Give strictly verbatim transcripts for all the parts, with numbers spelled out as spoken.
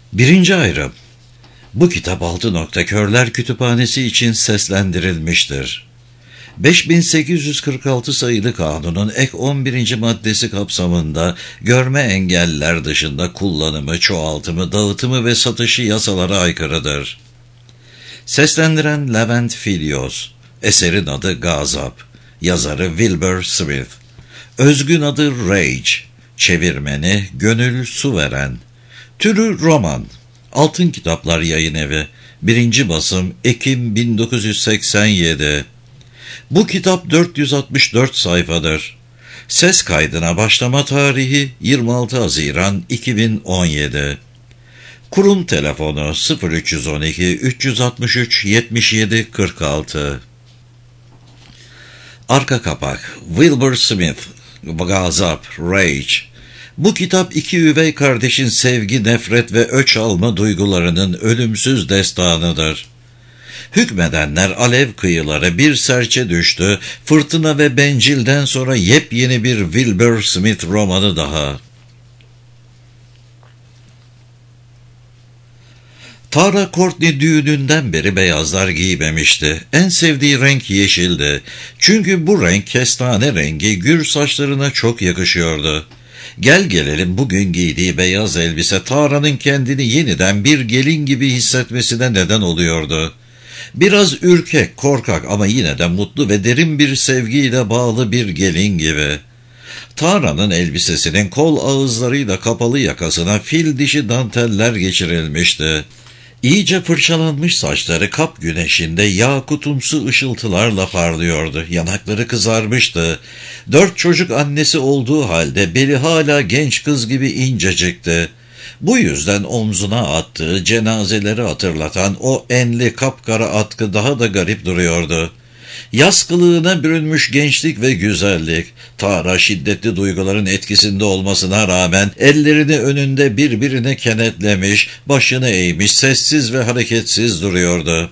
Birinci ayrım. Bu kitap Altı Nokta Körler Kütüphanesi için seslendirilmiştir. beş bin sekiz yüz kırk altı sayılı kanunun ek on birinci maddesi kapsamında görme engelliler dışında kullanımı, çoğaltımı, dağıtımı ve satışı yasalara aykırıdır. Seslendiren Levent Filyos, eserin adı Gazap, yazarı Wilbur Smith, özgün adı Rage, çevirmeni Gönül Suveren, türü roman, Altın Kitaplar Yayınevi, birinci basım Ekim bin dokuz yüz seksen yedi. Bu kitap dört yüz altmış dört sayfadır. Ses kaydına başlama tarihi yirmi altı Haziran iki bin on yedi. Kurum telefonu sıfır üç yüz on iki üç yüz altmış üç yetmiş yedi kırk altı. Arka kapak Wilbur Smith, Gazap, Rage. Bu kitap iki üvey kardeşin sevgi, nefret ve öç alma duygularının ölümsüz destanıdır. Hükmedenler alev kıyıları bir serçe düştü, fırtına ve bencilden sonra yepyeni bir Wilbur Smith romanı daha. Tara Courtney düğününden beri beyazlar giymemişti. En sevdiği renk yeşildi. Çünkü bu renk kestane rengi gür saçlarına çok yakışıyordu. Gel gelelim bugün giydiği beyaz elbise Tara'nın kendini yeniden bir gelin gibi hissetmesine neden oluyordu. Biraz ürkek, korkak ama yine de mutlu ve derin bir sevgiyle bağlı bir gelin gibi. Tara'nın elbisesinin kol ağızlarıyla kapalı yakasına fil dişi danteller geçirilmişti. İyice fırçalanmış saçları kap güneşinde yakutumsu ışıltılarla parlıyordu. Yanakları kızarmıştı. Dört çocuk annesi olduğu halde beli hala genç kız gibi incecikti. Bu yüzden omzuna attığı cenazeleri hatırlatan o enli kapkara atkı daha da garip duruyordu. Yaz kılığına bürünmüş gençlik ve güzellik, Tara şiddetli duyguların etkisinde olmasına rağmen ellerini önünde birbirine kenetlemiş, başını eğmiş, sessiz ve hareketsiz duruyordu.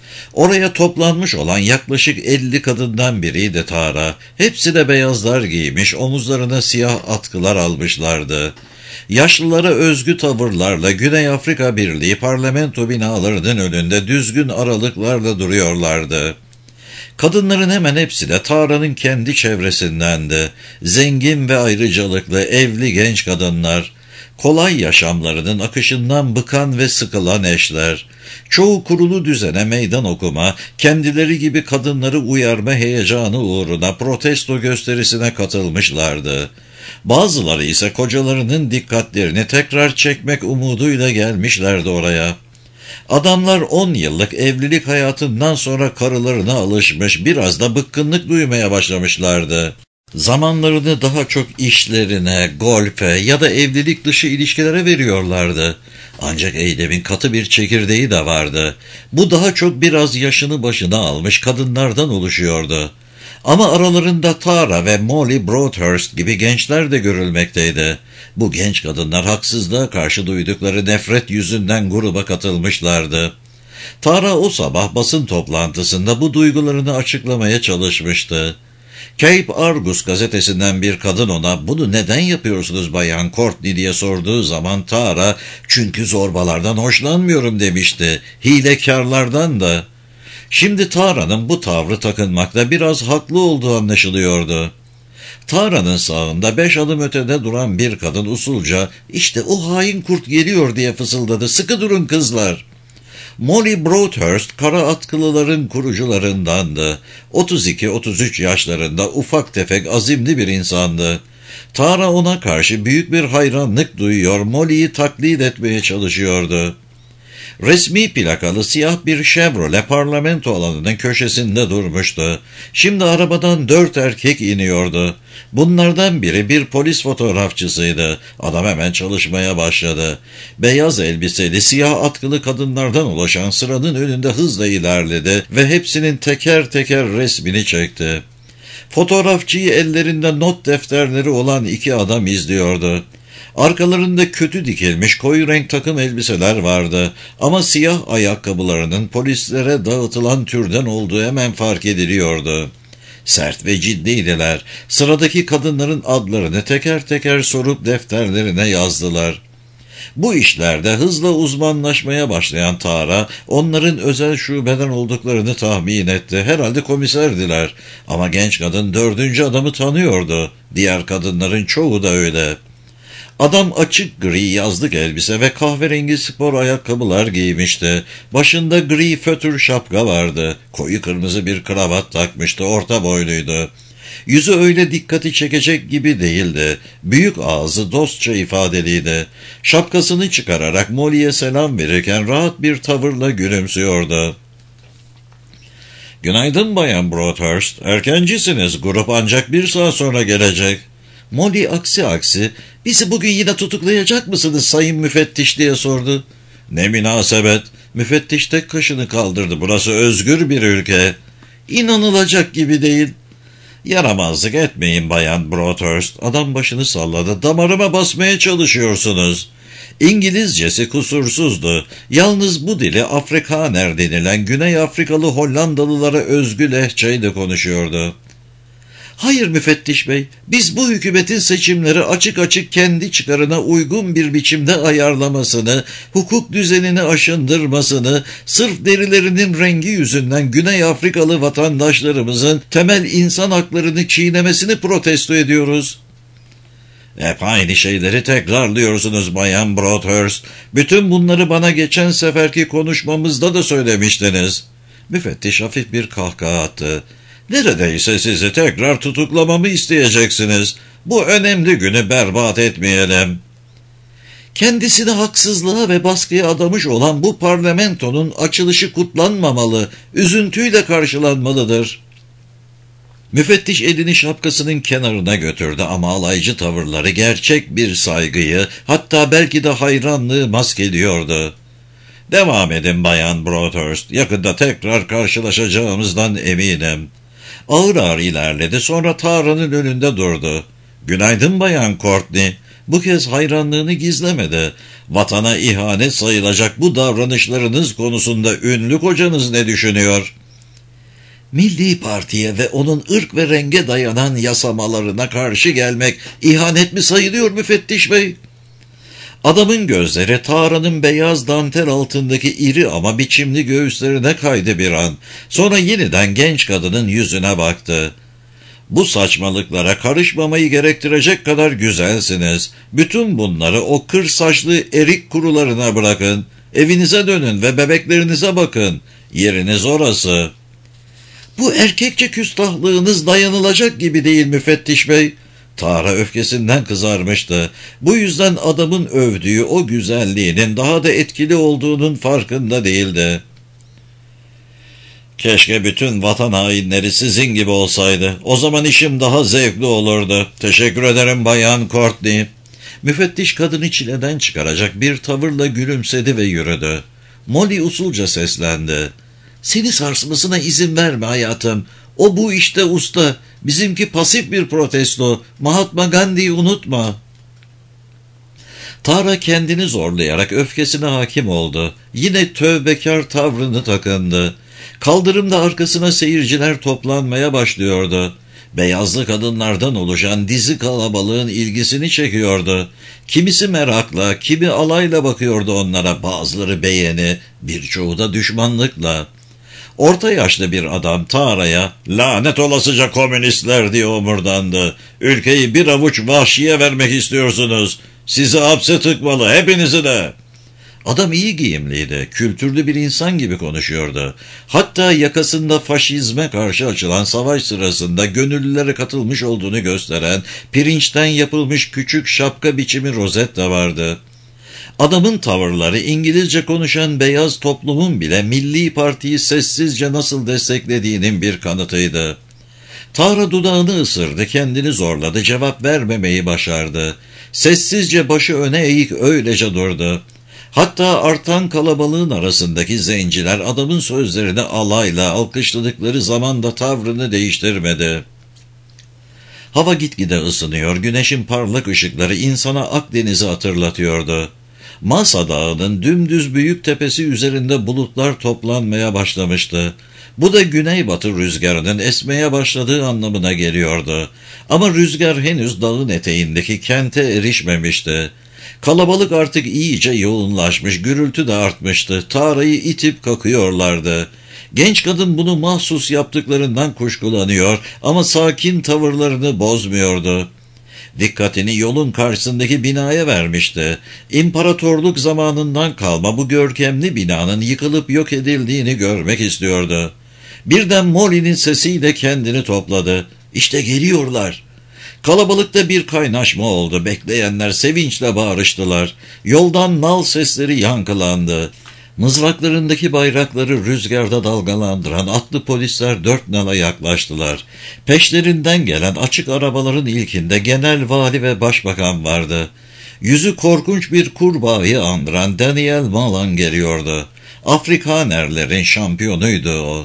Oraya toplanmış olan yaklaşık elli kadından biriydi Tara. Hepsi de beyazlar giymiş, omuzlarına siyah atkılar almışlardı. Yaşlılara özgü tavırlarla Güney Afrika Birliği parlamento binalarının önünde düzgün aralıklarla duruyorlardı. Kadınların hemen hepsi de Tara'nın kendi çevresindendi. Zengin ve ayrıcalıklı, evli genç kadınlar, kolay yaşamlarının akışından bıkan ve sıkılan eşler, çoğu kurulu düzene meydan okuma, kendileri gibi kadınları uyarma heyecanı uğruna protesto gösterisine katılmışlardı. Bazıları ise kocalarının dikkatlerini tekrar çekmek umuduyla gelmişlerdi oraya. Adamlar on yıllık evlilik hayatından sonra karılarına alışmış, biraz da bıkkınlık duymaya başlamışlardı. Zamanlarını daha çok işlerine, golfe ya da evlilik dışı ilişkilere veriyorlardı. Ancak eylemin katı bir çekirdeği de vardı. Bu daha çok biraz yaşını başına almış kadınlardan oluşuyordu. Ama aralarında Tara ve Molly Broadhurst gibi gençler de görülmekteydi. Bu genç kadınlar haksızlığa karşı duydukları nefret yüzünden gruba katılmışlardı. Tara o sabah basın toplantısında bu duygularını açıklamaya çalışmıştı. Cape Argus gazetesinden bir kadın ona "Bunu neden yapıyorsunuz Bayan Courtney?" diye sorduğu zaman Tara "Çünkü zorbalardan hoşlanmıyorum" demişti. Hilekarlardan da. Şimdi Tara'nın bu tavrı takınmakta biraz haklı olduğu anlaşılıyordu. Tara'nın sağında beş adım ötede duran bir kadın usulca "İşte o hain kurt geliyor" diye fısıldadı. "Sıkı durun kızlar." Molly Broadhurst kara atkılıların kurucularındandı. otuz iki otuz üç yaşlarında ufak tefek azimli bir insandı. Tara ona karşı büyük bir hayranlık duyuyor, Molly'yi taklit etmeye çalışıyordu. Resmi plakalı siyah bir Chevrolet parlamento alanının köşesinde durmuştu. Şimdi arabadan dört erkek iniyordu. Bunlardan biri bir polis fotoğrafçısıydı. Adam hemen çalışmaya başladı. Beyaz elbiseli, siyah atkılı kadınlardan oluşan sıranın önünde hızla ilerledi ve hepsinin teker teker resmini çekti. Fotoğrafçıyı ellerinde not defterleri olan iki adam izliyordu. Arkalarında kötü dikilmiş koyu renk takım elbiseler vardı ama siyah ayakkabılarının polislere dağıtılan türden olduğu hemen fark ediliyordu. Sert ve ciddiydiler. Sıradaki kadınların adlarını teker teker sorup defterlerine yazdılar. Bu işlerde hızla uzmanlaşmaya başlayan Tara, onların özel şubeden olduklarını tahmin etti. Herhalde komiserdiler. Ama genç kadın dördüncü adamı tanıyordu. Diğer kadınların çoğu da öyle. Adam açık gri yazlık elbise ve kahverengi spor ayakkabılar giymişti. Başında gri fötür şapka vardı. Koyu kırmızı bir kravat takmıştı. Orta boyluydu. Yüzü öyle dikkati çekecek gibi değildi. Büyük ağzı dostça ifadeliydi. Şapkasını çıkararak Molly'e selam verirken rahat bir tavırla gülümsüyordu. "Günaydın Bayan Broadhurst. Erkencisiniz. Grup ancak bir saat sonra gelecek." Molly aksi aksi, "Bizi bugün yine tutuklayacak mısınız sayın müfettiş?" diye sordu. "Ne münasebet." Müfettiş tek kaşını kaldırdı. "Burası özgür bir ülke." "İnanılacak gibi değil." "Yaramazlık etmeyin Bayan Broadhurst." Adam başını salladı. "Damarıma basmaya çalışıyorsunuz." İngilizcesi kusursuzdu. Yalnız bu dili Afrikaner denilen Güney Afrikalı Hollandalılara özgü lehçeyle konuşuyordu. "Hayır müfettiş bey, biz bu hükümetin seçimleri açık açık kendi çıkarına uygun bir biçimde ayarlamasını, hukuk düzenini aşındırmasını, sırf derilerinin rengi yüzünden Güney Afrikalı vatandaşlarımızın temel insan haklarını çiğnemesini protesto ediyoruz." "Hep aynı şeyleri tekrarlıyorsunuz Bayan Broadhurst. Bütün bunları bana geçen seferki konuşmamızda da söylemiştiniz." Müfettiş hafif bir kahkaha attı. "Neredeyse sizi tekrar tutuklamamı isteyeceksiniz. Bu önemli günü berbat etmeyelim." "Kendisini haksızlığa ve baskıya adamış olan bu parlamentonun açılışı kutlanmamalı, üzüntüyle karşılanmalıdır." Müfettiş elini şapkasının kenarına götürdü ama alaycı tavırları gerçek bir saygıyı, hatta belki de hayranlığı maskeliyordu. "Devam edin Bayan Broadhurst. Yakında tekrar karşılaşacağımızdan eminim." Ağır ağır ilerledi, sonra Tara'nın önünde durdu. "Günaydın Bayan Courtney." Bu kez hayranlığını gizlemedi. "Vatana ihanet sayılacak bu davranışlarınız konusunda ünlü kocanız ne düşünüyor?" "Milli Parti'ye ve onun ırk ve renge dayanan yasamalarına karşı gelmek ihanet mi sayılıyor müfettiş bey?" Adamın gözleri Tara'nın beyaz dantel altındaki iri ama biçimli göğüslerine kaydı bir an. Sonra yeniden genç kadının yüzüne baktı. "Bu saçmalıklara karışmamayı gerektirecek kadar güzelsiniz. Bütün bunları o kır saçlı erik kurularına bırakın. Evinize dönün ve bebeklerinize bakın. Yeriniz orası." "Bu erkekçe küstahlığınız dayanılacak gibi değil müfettiş bey." Tara öfkesinden kızarmıştı. Bu yüzden adamın övdüğü o güzelliğinin daha da etkili olduğunun farkında değildi. "Keşke bütün vatan hainleri sizin gibi olsaydı. O zaman işim daha zevkli olurdu. Teşekkür ederim Bayan Courtney." Müfettiş kadını çileden çıkaracak bir tavırla gülümsedi ve yürüdü. Molly usulca seslendi. "Seni sarsmasına izin verme hayatım. O bu işte usta. Bizimki pasif bir protesto. Mahatma Gandhi'yi unutma." Tara kendini zorlayarak öfkesine hakim oldu. Yine tövbekar tavrını takındı. Kaldırımda arkasına seyirciler toplanmaya başlıyordu. Beyazlı kadınlardan oluşan dizi kalabalığın ilgisini çekiyordu. Kimisi merakla, kimi alayla bakıyordu onlara, bazıları beğeni, birçoğu da düşmanlıkla. Orta yaşlı bir adam Tara'ya "Lanet olasıca komünistler" diye omurdandı. "Ülkeyi bir avuç vahşiye vermek istiyorsunuz. Sizi hapse tıkmalı, hepinizi de." Adam iyi giyimliydi, kültürlü bir insan gibi konuşuyordu. Hatta yakasında faşizme karşı açılan savaş sırasında gönüllülere katılmış olduğunu gösteren pirinçten yapılmış küçük şapka biçimi rozet de vardı. Adamın tavırları İngilizce konuşan beyaz toplumun bile Milli Parti'yi sessizce nasıl desteklediğinin bir kanıtıydı. Tara dudağını ısırdı, kendini zorladı, cevap vermemeyi başardı. Sessizce başı öne eğik öylece durdu. Hatta artan kalabalığın arasındaki zenciler adamın sözlerini alayla alkışladıkları zaman da tavrını değiştirmedi. Hava gitgide ısınıyor, güneşin parlak ışıkları insana Akdeniz'i hatırlatıyordu. Masa Dağı'nın dümdüz büyük tepesi üzerinde bulutlar toplanmaya başlamıştı. Bu da güneybatı rüzgarının esmeye başladığı anlamına geliyordu. Ama rüzgar henüz dağın eteğindeki kente erişmemişti. Kalabalık artık iyice yoğunlaşmış, gürültü de artmıştı. Tara'yı itip kakıyorlardı. Genç kadın bunu mahsus yaptıklarından kuşkulanıyor ama sakin tavırlarını bozmuyordu. Dikkatini yolun karşısındaki binaya vermişti. İmparatorluk zamanından kalma bu görkemli binanın yıkılıp yok edildiğini görmek istiyordu. Birden Molly'nin sesiyle kendini topladı. İşte geliyorlar. Kalabalıkta bir kaynaşma oldu. Bekleyenler sevinçle bağırıştılar. Yoldan nal sesleri yankılandı. Mızraklarındaki bayrakları rüzgarda dalgalandıran atlı polisler dört nala yaklaştılar. Peşlerinden gelen açık arabaların ilkinde genel vali ve başbakan vardı. Yüzü korkunç bir kurbağayı andıran Daniel Malan geliyordu. Afrikanerlerin şampiyonuydu o.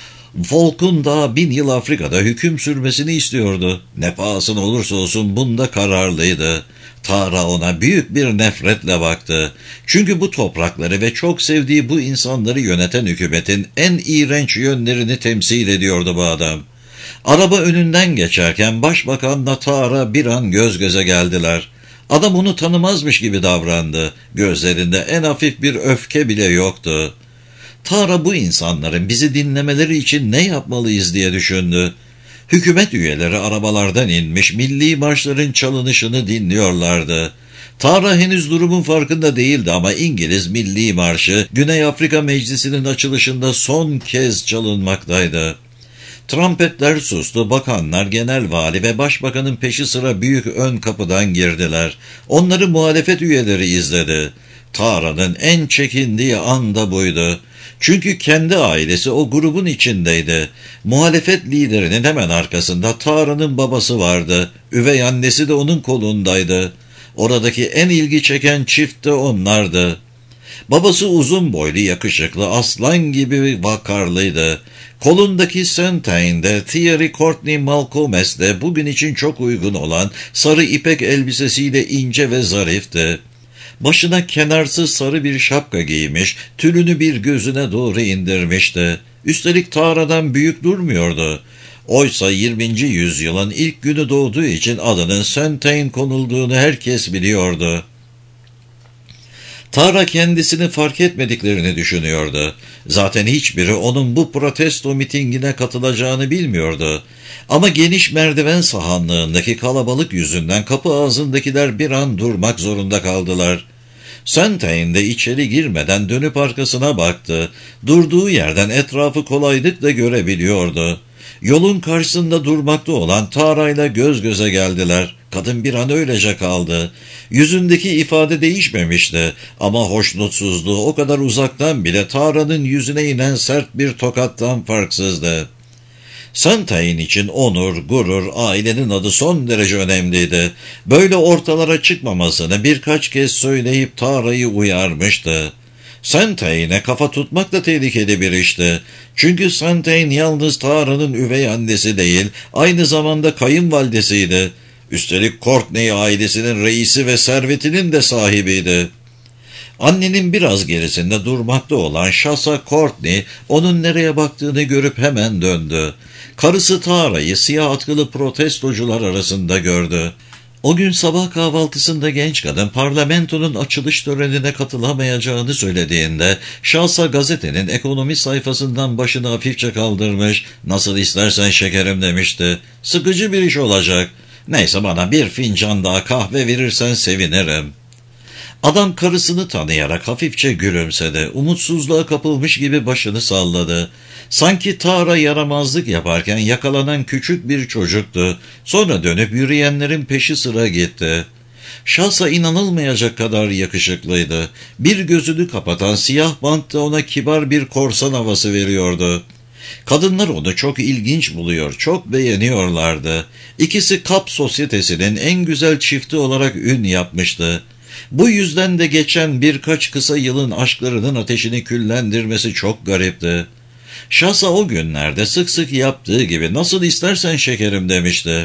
Volk'un daha bin yıl Afrika'da hüküm sürmesini istiyordu. Ne pahasına olursa olsun bunda kararlıydı. Tara ona büyük bir nefretle baktı. Çünkü bu toprakları ve çok sevdiği bu insanları yöneten hükümetin en iğrenç yönlerini temsil ediyordu bu adam. Araba önünden geçerken başbakanla Tara bir an göz göze geldiler. Adam onu tanımazmış gibi davrandı. Gözlerinde en hafif bir öfke bile yoktu. Tara bu insanların bizi dinlemeleri için ne yapmalıyız diye düşündü. Hükümet üyeleri arabalardan inmiş, milli marşların çalınışını dinliyorlardı. Tara henüz durumun farkında değildi ama İngiliz Milli Marşı Güney Afrika Meclisi'nin açılışında son kez çalınmaktaydı. Trompetler sustu, bakanlar, genel vali ve başbakanın peşi sıra büyük ön kapıdan girdiler. Onları muhalefet üyeleri izledi. Tara'nın en çekindiği an da buydu. Çünkü kendi ailesi o grubun içindeydi. Muhalefet liderinin hemen arkasında Tara'nın babası vardı. Üvey annesi de onun kolundaydı. Oradaki en ilgi çeken çift de onlardı. Babası uzun boylu, yakışıklı, aslan gibi vakarlıydı. Kolundaki Saint-Aigne'de Thierry Courtney Malcolmes'de bugün için çok uygun olan sarı ipek elbisesiyle ince ve zarifti. Başına kenarsız sarı bir şapka giymiş, tülünü bir gözüne doğru indirmişti. Üstelik Tara'dan büyük durmuyordu. Oysa yirminci yüzyılın ilk günü doğduğu için adının Saint-Aigne konulduğunu herkes biliyordu. Tara kendisini fark etmediklerini düşünüyordu. Zaten hiçbiri onun bu protesto mitingine katılacağını bilmiyordu. Ama geniş merdiven sahanlığındaki kalabalık yüzünden kapı ağzındakiler bir an durmak zorunda kaldılar. Saint-Aigne'de içeri girmeden dönüp arkasına baktı. Durduğu yerden etrafı kolaylıkla görebiliyordu. Yolun karşısında durmakta olan Tara'yla göz göze geldiler. Kadın bir an öylece kaldı. Yüzündeki ifade değişmemişti ama hoşnutsuzluğu o kadar uzaktan bile Tara'nın yüzüne inen sert bir tokattan farksızdı. Saint-Aigne için onur, gurur, ailenin adı son derece önemliydi. Böyle ortalara çıkmamasını birkaç kez söyleyip Tara'yı uyarmıştı. Saint-Aigne'e kafa tutmak da tehlikeli bir işti. Çünkü Saint-Aigne yalnız Tara'nın üvey annesi değil, aynı zamanda kayınvalidesiydi. Üstelik Courtney ailesinin reisi ve servetinin de sahibiydi. Annenin biraz gerisinde durmakta olan Shasa Courtney, onun nereye baktığını görüp hemen döndü. Karısı Tara'yı siyah atkılı protestocular arasında gördü. O gün sabah kahvaltısında genç kadın parlamentonun açılış törenine katılamayacağını söylediğinde Shasa gazetenin ekonomi sayfasından başını hafifçe kaldırmış, "Nasıl istersen şekerim" demişti. "Sıkıcı bir iş olacak. Neyse, bana bir fincan daha kahve verirsen sevinirim." Adam karısını tanıyarak hafifçe gülümsedi. Umutsuzluğa kapılmış gibi başını salladı. Sanki Tara yaramazlık yaparken yakalanan küçük bir çocuktu. Sonra dönüp yürüyenlerin peşi sıra gitti. Shasa inanılmayacak kadar yakışıklıydı. Bir gözünü kapatan siyah bant da ona kibar bir korsan havası veriyordu. Kadınlar onu çok ilginç buluyor, çok beğeniyorlardı. İkisi Kap sosyetesinin en güzel çifti olarak ün yapmıştı. Bu yüzden de geçen birkaç kısa yılın aşklarının ateşini küllendirmesi çok garipti. Shasa o günlerde sık sık yaptığı gibi "Nasıl istersen şekerim" demişti.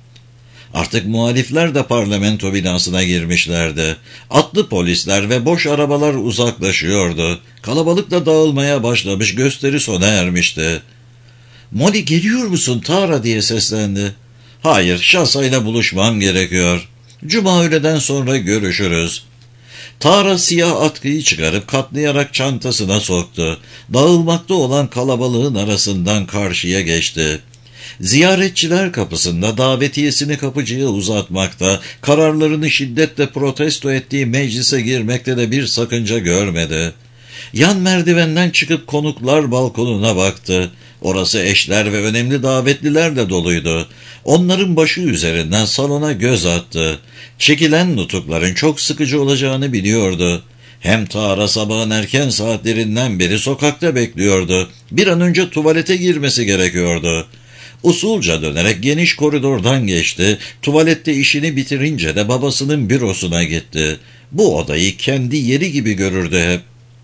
Artık muhalifler de parlamento binasına girmişlerdi. Atlı polisler ve boş arabalar uzaklaşıyordu. Kalabalık da dağılmaya başlamış, gösteri sona ermişti. "Molly, geliyor musun Tara?" diye seslendi. "Hayır, Shasa ile buluşmam gerekiyor." Cuma öğleden sonra görüşürüz. Tara siyah atkıyı çıkarıp katlayarak çantasına soktu. Dağılmakta olan kalabalığın arasından karşıya geçti. Ziyaretçiler kapısında davetiyesini kapıcıya uzatmakta, kararlarını şiddetle protesto ettiği meclise girmekte de bir sakınca görmedi. Yan merdivenden çıkıp konuklar balkonuna baktı. Orası eşler ve önemli davetlilerle doluydu. Onların başı üzerinden salona göz attı. Çekilen nutukların çok sıkıcı olacağını biliyordu. Hem Tara sabahın erken saatlerinden beri sokakta bekliyordu. Bir an önce tuvalete girmesi gerekiyordu. Usulca dönerek geniş koridordan geçti. Tuvalette işini bitirince de babasının bürosuna gitti. Bu odayı kendi yeri gibi görürdü hep.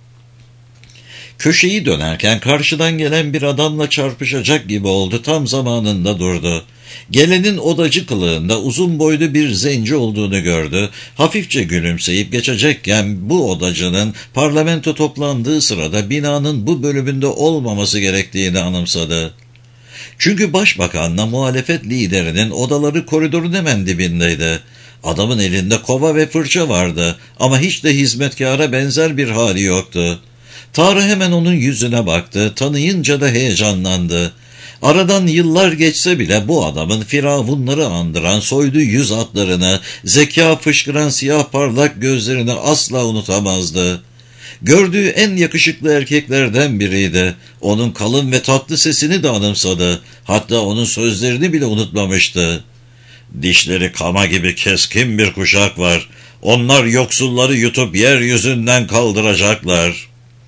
Köşeyi dönerken karşıdan gelen bir adamla çarpışacak gibi oldu, tam zamanında durdu. Gelenin odacı kılığında uzun boylu bir zenci olduğunu gördü. Hafifçe gülümseyip geçecekken bu odacının parlamento toplandığı sırada binanın bu bölümünde olmaması gerektiğini anımsadı. Çünkü başbakanla muhalefet liderinin odaları koridorun hemen dibindeydi. Adamın elinde kova ve fırça vardı ama hiç de hizmetkara benzer bir hali yoktu. Tara hemen onun yüzüne baktı, tanıyınca da heyecanlandı. Aradan yıllar geçse bile bu adamın firavunları andıran soylu yüz hatlarını, zeka fışkıran siyah parlak gözlerini asla unutamazdı. Gördüğü en yakışıklı erkeklerden biriydi. Onun kalın ve tatlı sesini de anımsadı. Hatta onun sözlerini bile unutmamıştı. Dişleri kama gibi keskin bir kuşak var. Onlar yoksulları yutup yeryüzünden kaldıracaklar.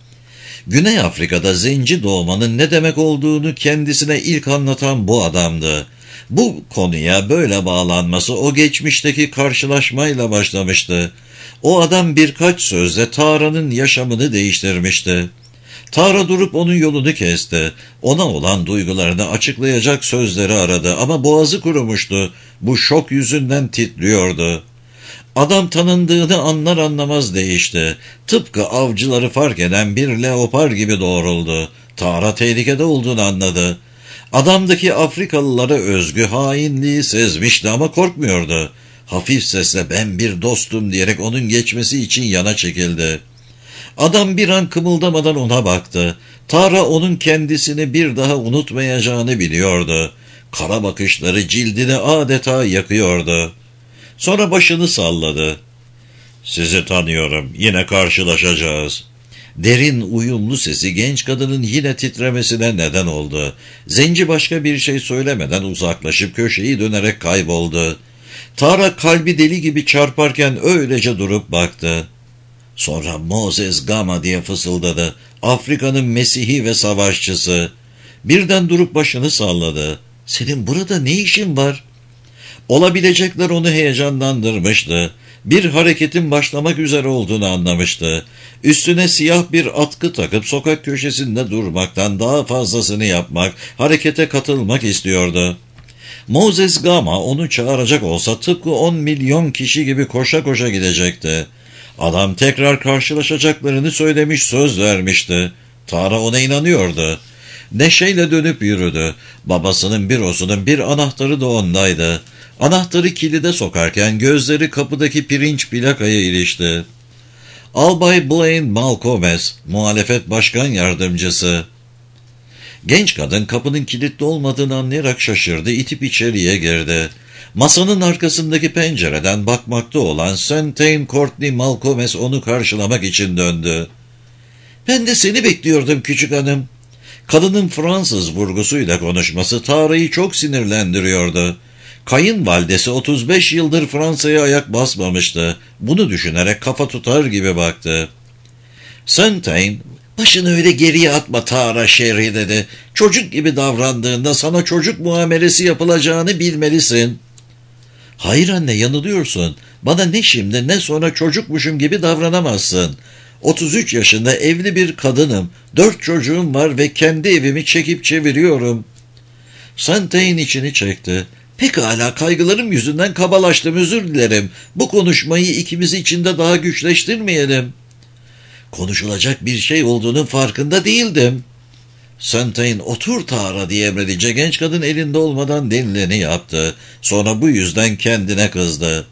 Güney Afrika'da zenci doğmanın ne demek olduğunu kendisine ilk anlatan bu adamdı. Bu konuya böyle bağlanması o geçmişteki karşılaşmayla başlamıştı. O adam birkaç sözle Tara'nın yaşamını değiştirmişti. Tara durup onun yolunu kesti. Ona olan duygularını açıklayacak sözleri aradı ama boğazı kurumuştu. Bu şok yüzünden titriyordu. Adam tanındığını anlar anlamaz değişti. Tıpkı avcıları fark eden bir leopar gibi doğruldu. Tara tehlikede olduğunu anladı. Adamdaki Afrikalılara özgü hainliği sezmişti ama korkmuyordu. Hafif sesle ben bir dostum diyerek onun geçmesi için yana çekildi. Adam bir an kımıldamadan ona baktı. Tara onun kendisini bir daha unutmayacağını biliyordu. Kara bakışları cildini adeta yakıyordu. Sonra başını salladı. Sizi tanıyorum, yine karşılaşacağız. Derin, uyumlu sesi genç kadının yine titremesine neden oldu. Zenci başka bir şey söylemeden uzaklaşıp köşeyi dönerek kayboldu. Tara kalbi deli gibi çarparken öylece durup baktı. Sonra Moses Gama diye fısıldadı. Afrika'nın Mesihi ve savaşçısı. Birden durup başını salladı. Senin burada ne işin var? Olabilecekler onu heyecanlandırmıştı. Bir hareketin başlamak üzere olduğunu anlamıştı. Üstüne siyah bir atkı takıp sokak köşesinde durmaktan daha fazlasını yapmak, harekete katılmak istiyordu. Moses Gama onu çağıracak olsa tıpkı on milyon kişi gibi koşa koşa gidecekti. Adam tekrar karşılaşacaklarını söylemiş, söz vermişti. Tara ona inanıyordu. Neşeyle dönüp yürüdü. Babasının bürosunun bir anahtarı da ondaydı. Anahtarı kilide sokarken gözleri kapıdaki pirinç plakaya ilişti. Albay Blaine Malcolmes, muhalefet başkan yardımcısı. Genç kadın kapının kilitli olmadığını anlayarak şaşırdı, itip içeriye girdi. Masanın arkasındaki pencereden bakmakta olan Saint Courtney Malcolmes onu karşılamak için döndü. Ben de seni bekliyordum küçük hanım. Kadının Fransız vurgusuyla konuşması Tara'yı çok sinirlendiriyordu. Kayınvalidesi otuz beş yıldır Fransa'ya ayak basmamıştı. Bunu düşünerek kafa tutar gibi baktı. Saint, başını öyle geriye atma Tara Sherry dedi. Çocuk gibi davrandığında sana çocuk muamelesi yapılacağını bilmelisin. Hayır anne, yanılıyorsun. Bana ne şimdi ne sonra çocukmuşum gibi davranamazsın. otuz üç yaşında evli bir kadınım. Dört çocuğum var ve kendi evimi çekip çeviriyorum. Saint'in içini çekti. Pekala, kaygılarım yüzünden kabalaştım, özür dilerim. Bu konuşmayı ikimiz için de daha güçleştirmeyelim. Konuşulacak bir şey olduğunun farkında değildim. Saint, otur Tara diye emredince genç kadın elinde olmadan denileni yaptı. Sonra bu yüzden kendine kızdı.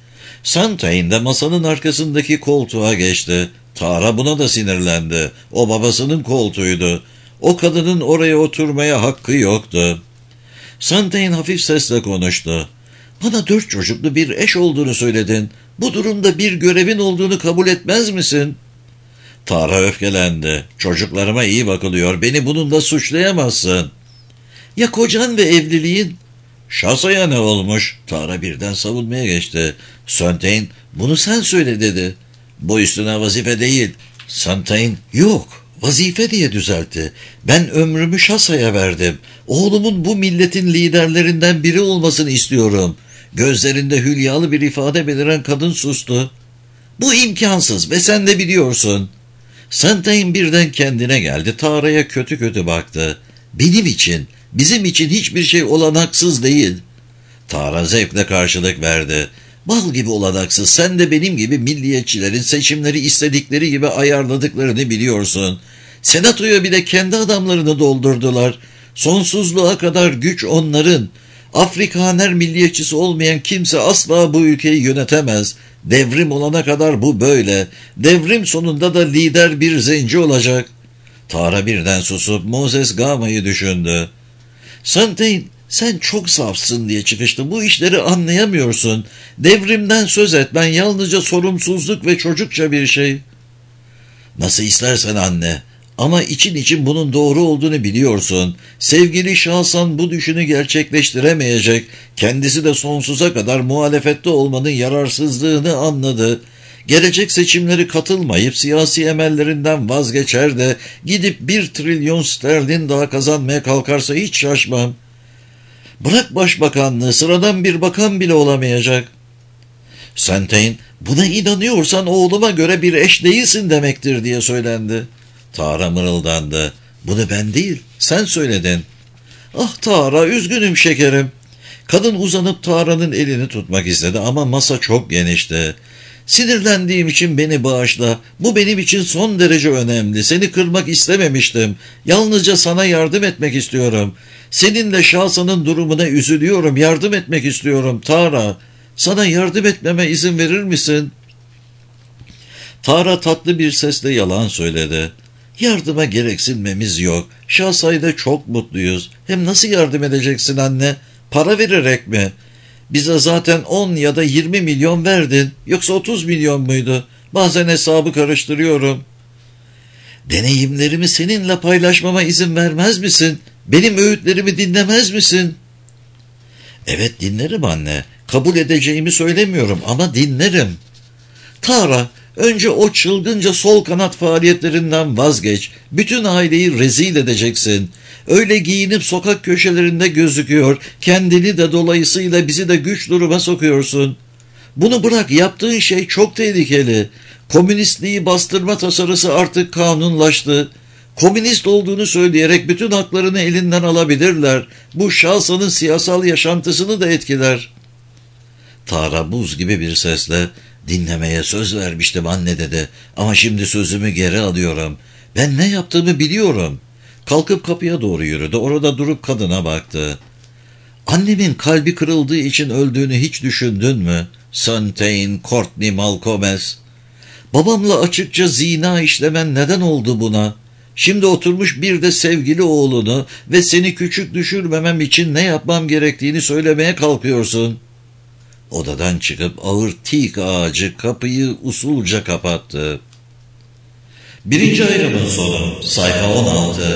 Santain de masanın arkasındaki koltuğa geçti. Tara buna da sinirlendi. O babasının koltuğuydu. O kadının oraya oturmaya hakkı yoktu. Santain hafif sesle konuştu. Bana dört çocuklu bir eş olduğunu söyledin. Bu durumda bir görevin olduğunu kabul etmez misin? Tara öfkelendi. Çocuklarıma iyi bakılıyor. Beni bununla suçlayamazsın. Ya kocan ve evliliğin? Şasaya ne olmuş? Tara birden savunmaya geçti. Santain, bunu sen söyle dedi. Bu üstüne vazife değil. Santain, yok, vazife diye düzeltti. Ben ömrümü Şasaya verdim. Oğlumun bu milletin liderlerinden biri olmasını istiyorum. Gözlerinde hülyalı bir ifade beliren kadın sustu. Bu imkansız ve sen de biliyorsun. Santain birden kendine geldi. Tara'ya kötü kötü baktı. Benim için, bizim için hiçbir şey olanaksız değil. Tara zevkle karşılık verdi. Bal gibi olanaksız, sen de benim gibi milliyetçilerin seçimleri istedikleri gibi ayarladıklarını biliyorsun. Senatoya bile kendi adamlarını doldurdular. Sonsuzluğa kadar güç onların. Afrikaner milliyetçisi olmayan kimse asla bu ülkeyi yönetemez. Devrim olana kadar bu böyle. Devrim sonunda da lider bir zenci olacak. Tara birden susup Moses Gama'yı düşündü. Santain, sen çok safsın diye çıkıştı. Bu işleri anlayamıyorsun. Devrimden söz et. Ben yalnızca sorumsuzluk ve çocukça bir şey. Nasıl istersen anne. Ama için için bunun doğru olduğunu biliyorsun. Sevgili Şahsan bu düşünü gerçekleştiremeyecek. Kendisi de sonsuza kadar muhalefette olmanın yararsızlığını anladı. Gelecek seçimleri katılmayıp siyasi emellerinden vazgeçer de gidip bir trilyon sterlin daha kazanmaya kalkarsa hiç şaşmam. Bırak başbakanlığı, sıradan bir bakan bile olamayacak. Santain, buna inanıyorsan oğluma göre bir eş değilsin demektir diye söylendi. Tara mırıldandı. Bunu ben değil, sen söyledin. Ah Tara, üzgünüm şekerim. Kadın uzanıp Tara'nın elini tutmak istedi ama masa çok genişti. Sinirlendiğim için beni bağışla. Bu benim için son derece önemli. Seni kırmak istememiştim. Yalnızca sana yardım etmek istiyorum. Seninle Şahsa'nın durumuna üzülüyorum. Yardım etmek istiyorum Tara. Sana yardım etmeme izin verir misin? Tara tatlı bir sesle yalan söyledi. Yardıma gereksinmemiz yok. Şahsa'yla çok mutluyuz. Hem nasıl yardım edeceksin anne? Para vererek mi? Bize zaten on ya da yirmi milyon verdin. Yoksa otuz milyon muydu? Bazen hesabı karıştırıyorum. Deneyimlerimi seninle paylaşmama izin vermez misin? Benim öğütlerimi dinlemez misin? Evet, dinlerim anne. Kabul edeceğimi söylemiyorum ama dinlerim. Tara, önce o çılgınca sol kanat faaliyetlerinden vazgeç. Bütün aileyi rezil edeceksin. Öyle giyinip sokak köşelerinde gözüküyor, kendini de dolayısıyla bizi de güç duruma sokuyorsun. Bunu bırak, yaptığın şey çok tehlikeli. Komünistliği bastırma tasarısı artık kanunlaştı. Komünist olduğunu söyleyerek bütün haklarını elinden alabilirler. Bu Şahsa'nın siyasal yaşantısını da etkiler. Tara buz gibi bir sesle, dinlemeye söz vermiştim anne dedi. Ama şimdi sözümü geri alıyorum. Ben ne yaptığımı biliyorum. Kalkıp kapıya doğru yürüdü. Orada durup kadına baktı. Annemin kalbi kırıldığı için öldüğünü hiç düşündün mü? Santain, Courtney Malcolmes. Babamla açıkça zina işlemen neden oldu buna? Şimdi oturmuş bir de sevgili oğlunu ve seni küçük düşürmemem için ne yapmam gerektiğini söylemeye kalkıyorsun. Odadan çıkıp ağır teak ağacı kapıyı usulca kapattı. Birinci ayrımın sonu, sayfa on altı.